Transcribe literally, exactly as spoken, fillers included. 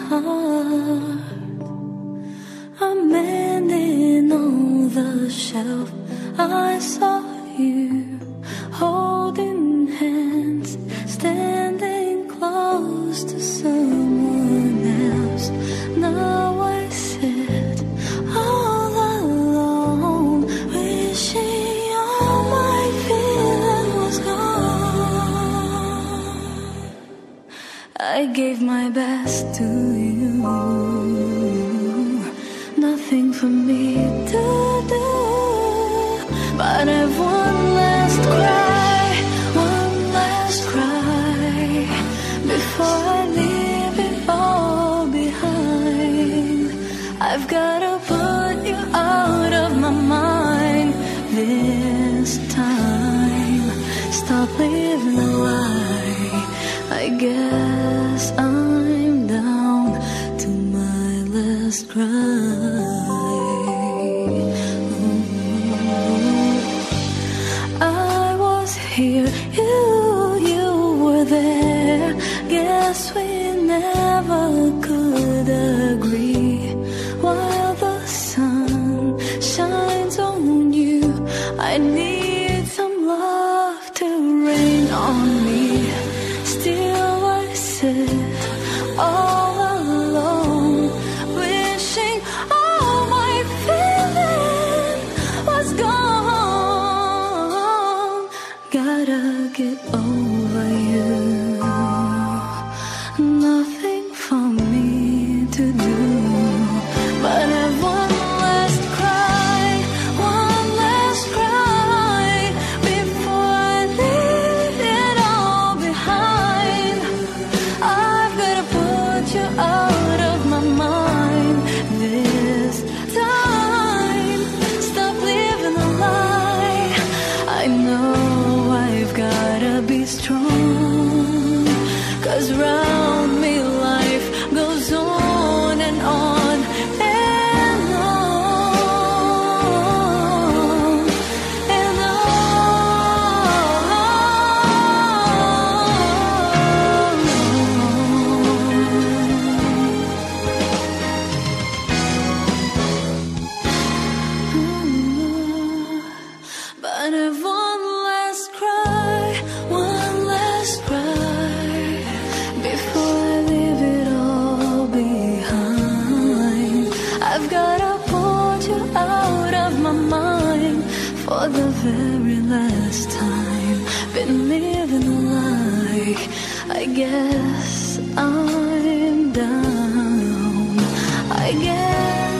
heart. I'm mending on the shelf. I saw you holding hands, standing close to someone else. Now I sit all alone, wishing all my feeling was gone. I gave my best to you, nothing for me to do, but I've one last cry, one last cry, before I leave it all behind. I've gotta put you out of my mind this time. Stop living a lie. I guess I'm down to my last cry. Here, you, you were there. Guess we never could agree. While the sun shines on you, I need some love to rain on me. Still I sit all alone, wishing all my feeling was gone. Gotta get over you, nothing for me to do, but I've one last cry, one last cry, before I leave it all behind. I've gotta put you out of my mind this time. Stop living a lie. I know I've gotta be strong, 'cause round me life goes on and on and on and on. But I've one last cry, one last cry, before I leave it all behind. I've gotta put you out of my mind for the very last time. Been living like I guess I'm down. I guess